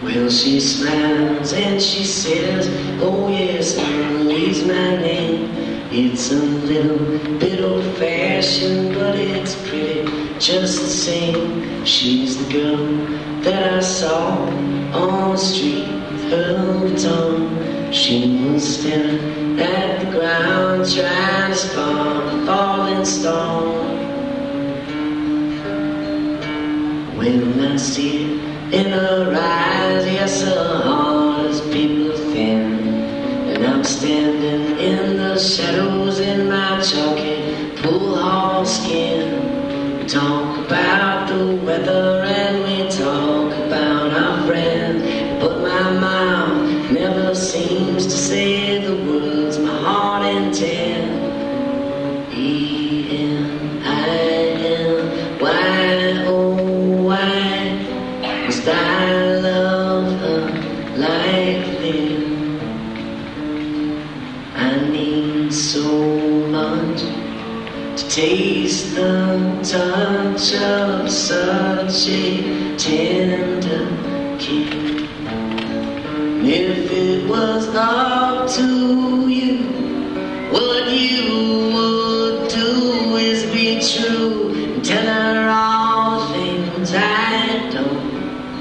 Well, she smiles and she says, oh yes, Emily's my name. It's a little bit old-fashioned, but it's pretty just the same. She's the girl that I saw on the street with her tongue. She was staring at the ground, trying to spot a falling star. When I see it in her eyes, yes, her heart is paper thin. And I'm standing in the shadows in my chalky pool hall skin. We talk about the weather and we talk about our friends, but my mouth never seems to say the words my heart intends. I love her like this. I need so much to taste the touch of such a tender kiss. If it was up to you, what you would do is be true and tell her all the things I don't.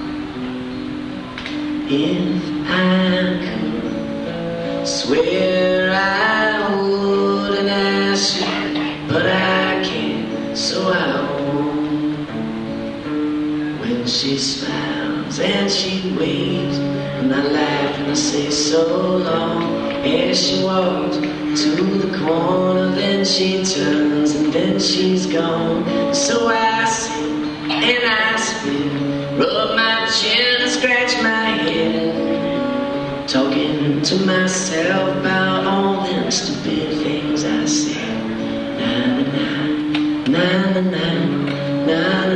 If I could swear I wouldn't ask you, but I can't, so I won't. When she smiles and she waves, and I laugh and I say so long. As she walks to the corner, then she turns and then she's gone. So I sit and I spit, rub my chin and scratch my head, talking to myself about all them stupid things I said. Na na na na na na.